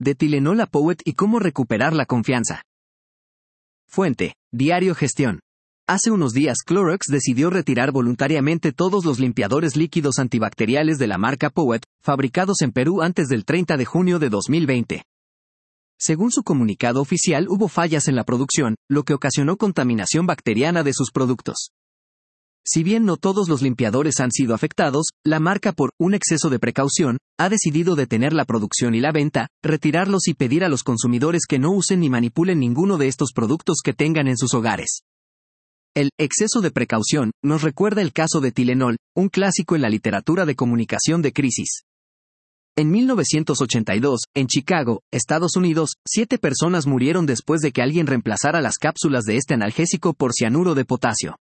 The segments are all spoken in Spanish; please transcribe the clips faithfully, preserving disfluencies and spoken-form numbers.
de Tylenol a Powett y cómo recuperar la confianza. Fuente: Diario Gestión. Hace unos días Clorox decidió retirar voluntariamente todos los limpiadores líquidos antibacteriales de la marca Powett, fabricados en Perú antes del treinta de junio de dos mil veinte. Según su comunicado oficial, hubo fallas en la producción, lo que ocasionó contaminación bacteriana de sus productos. Si bien no todos los limpiadores han sido afectados, la marca, por un exceso de precaución, ha decidido detener la producción y la venta, retirarlos y pedir a los consumidores que no usen ni manipulen ninguno de estos productos que tengan en sus hogares. El exceso de precaución nos recuerda el caso de Tylenol, un clásico en la literatura de comunicación de crisis. En mil novecientos ochenta y dos, en Chicago, Estados Unidos, siete personas murieron después de que alguien reemplazara las cápsulas de este analgésico por cianuro de potasio.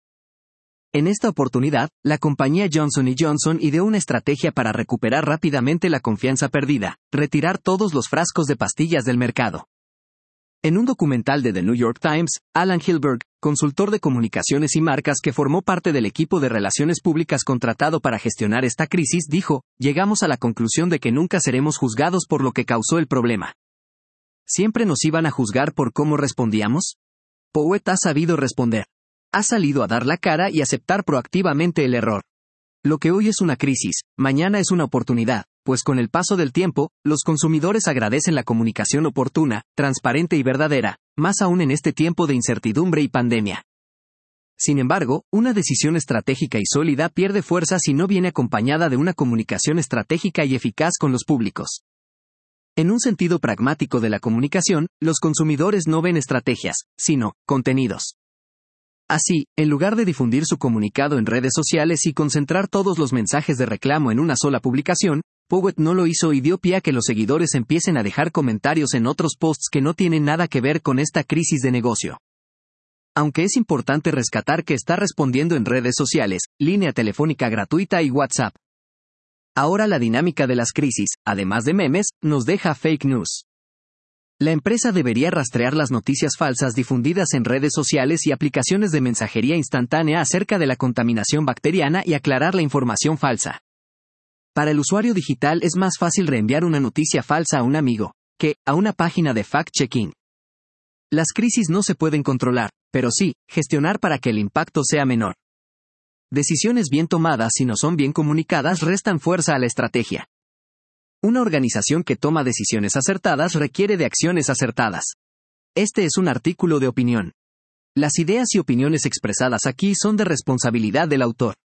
En esta oportunidad, la compañía Johnson y Johnson ideó una estrategia para recuperar rápidamente la confianza perdida: retirar todos los frascos de pastillas del mercado. En un documental de The New York Times, Alan Hilberg, consultor de comunicaciones y marcas que formó parte del equipo de relaciones públicas contratado para gestionar esta crisis, dijo: llegamos a la conclusión de que nunca seremos juzgados por lo que causó el problema. ¿Siempre nos iban a juzgar por cómo respondíamos? Powett ha sabido responder. Ha salido a dar la cara y aceptar proactivamente el error. Lo que hoy es una crisis, mañana es una oportunidad, pues con el paso del tiempo, los consumidores agradecen la comunicación oportuna, transparente y verdadera, más aún en este tiempo de incertidumbre y pandemia. Sin embargo, una decisión estratégica y sólida pierde fuerza si no viene acompañada de una comunicación estratégica y eficaz con los públicos. En un sentido pragmático de la comunicación, los consumidores no ven estrategias, sino contenidos. Así, en lugar de difundir su comunicado en redes sociales y concentrar todos los mensajes de reclamo en una sola publicación, Powett no lo hizo y dio pie a que los seguidores empiecen a dejar comentarios en otros posts que no tienen nada que ver con esta crisis de negocio. Aunque es importante rescatar que está respondiendo en redes sociales, línea telefónica gratuita y WhatsApp. Ahora la dinámica de las crisis, además de memes, nos deja fake news. La empresa debería rastrear las noticias falsas difundidas en redes sociales y aplicaciones de mensajería instantánea acerca de la contaminación bacteriana y aclarar la información falsa. Para el usuario digital es más fácil reenviar una noticia falsa a un amigo que a una página de fact-checking. Las crisis no se pueden controlar, pero sí gestionar para que el impacto sea menor. Decisiones bien tomadas y no son bien comunicadas restan fuerza a la estrategia. Una organización que toma decisiones acertadas requiere de acciones acertadas. Este es un artículo de opinión. Las ideas y opiniones expresadas aquí son de responsabilidad del autor.